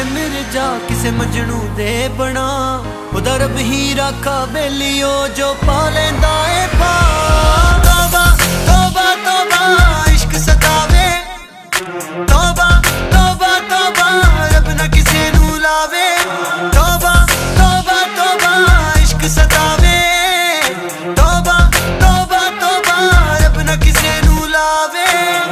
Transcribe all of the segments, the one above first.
किसे मिर्जा किसे मजनू दे बना, उदा रब ही राखा बेलियो जो पा लेंदा ए पा। तौबा तौबा तौबा इश्क सतावे, तौबा तौबा तौबा रब ना किसे नू लावे। तौबा तौबा तौबा इश्क सतावे, तौबा तौबा तौबा रब ना किसे नू लावे।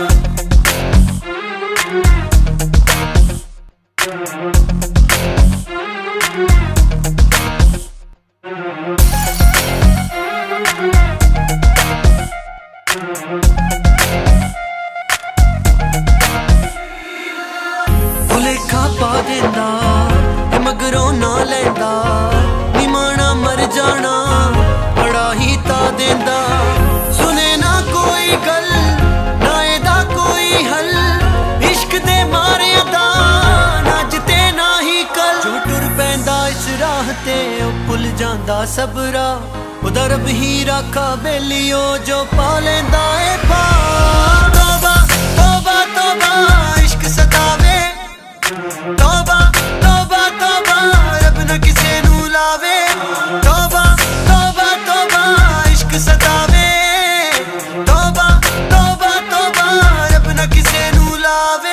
भुलेखा पा देंदा मगरों ना लेंदा, निमाना मर जाना बड़ा ही ता देंदा। सुने ना कोई गल ना एदा कोई हल, इश्क दे मारे दा ना जिते ना ही कल। जो टुर पैंदा इस राह ते ओ भुल जांदा सबरा, उदा रब ही राखा बेलियो जो पा लेंदा ए पा। तौबा तौबा तौबा इश्क सतावे, तौबा तौबा तौबा रब ना किसे नू लावे। तौबा तौबा तौबा इश्क सतावे, तौबा तौबा तौबा रब ना किसे नू लावे।